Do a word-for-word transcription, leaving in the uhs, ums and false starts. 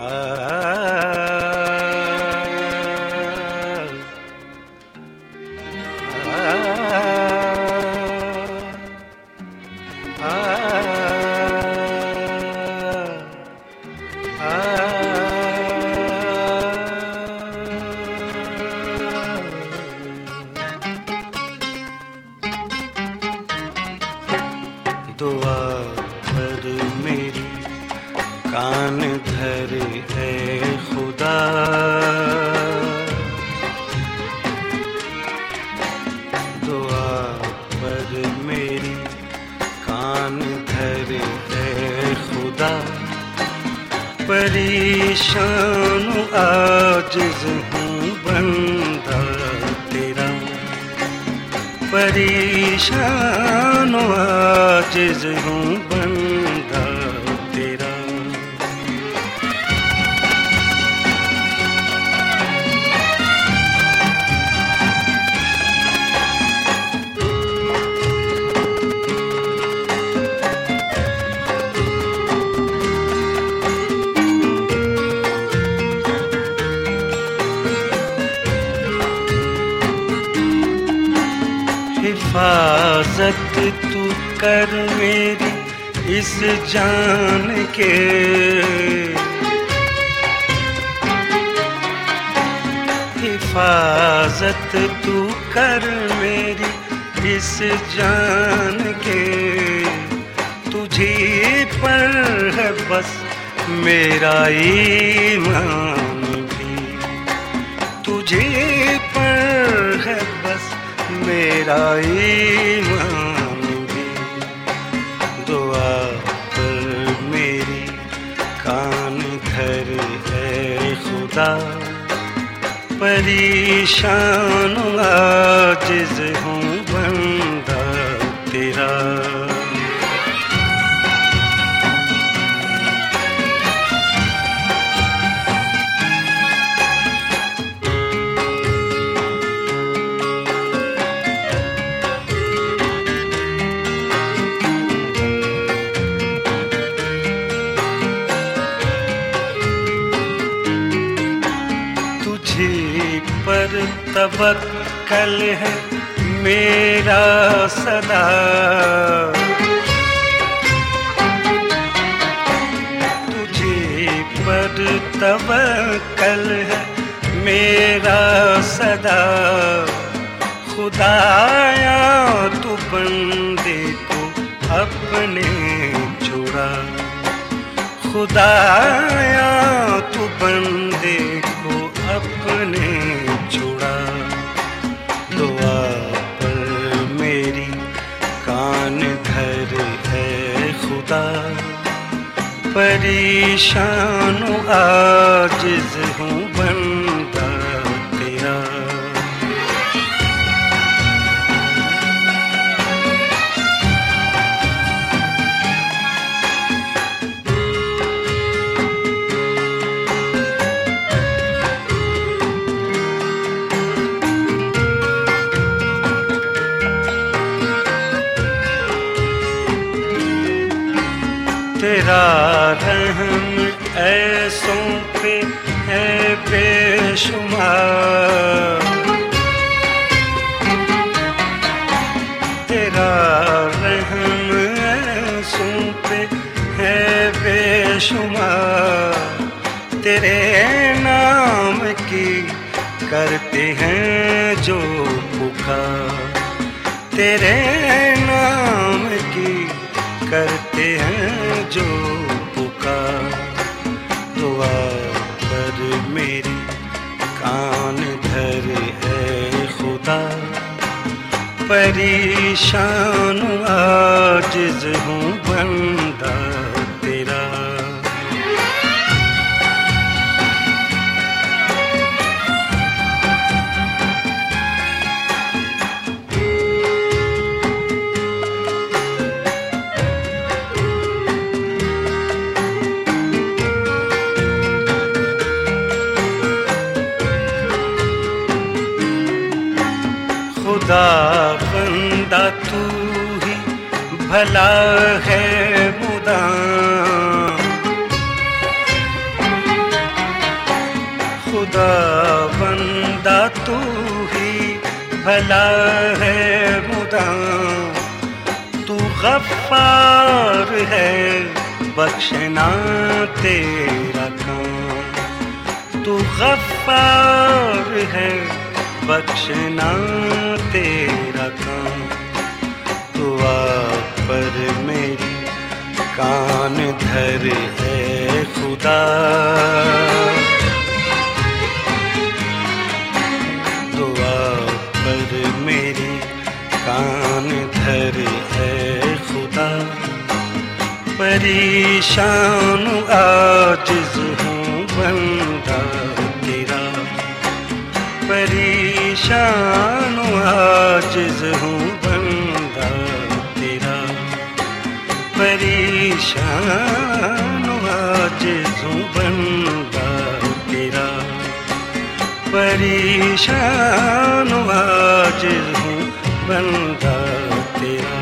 दुआ कर मेरी कान धर है खुदा, दुआ पर मेरी कान धर है खुदा। परेशान आजिज़ हूँ बंदा तेरा, परेशान आजिज़ हूँ बंदा तेरा। हिफाजत तू कर मेरी इस जान के, हिफाजत तू कर मेरी इस जान के। तुझे पर है बस मेरा ईमान भी, तुझे पर है बस मेरा ईमान भी। दुआ पर मेरी कान धर है खुदा, परेशान आजिज़ हूँ बंदा तेरा। पर तवक्कल है मेरा सदा, तुझे पर तवक्कल है मेरा सदा। खुदाया तू बंदे को अपने छुड़ा, खुदाया तू बंदे को अपने छुड़ा। दुआ पर मेरी कान धर है खुदा, परेशान आजिज़ हूँ बंदा तेरा। तेरा रहम ऐसों पे है बेशुमार, तेरा रहम ऐसों पे है बेशुमार। तेरे नाम की करते हैं जो पुकार, तेरे नाम की करते हैं जो पुकार। दुआ पर मेरी कान धर है खुदा, परेशान आजिज़ हूँ बंदा तेरा। खुदा बंदा तू ही भला है मुदा, खुदा बंदा तू ही भला है मुदां, तू गफ्फार है बख्शना तेरा काम, तू गफ्फार है बख्शना तेरा काम। दुआ पर मेरी कान धर है खुदा, दुआ पर मेरी कान धर है खुदा। परेशान आजिज़ हूँ बंदा तेरा, परेशान आजिज़ हूँ बंदा तेरा, परेशान आजिज़ हूँ बंदा तेरा, परेशान आजिज़ हूँ बंदा तेरा।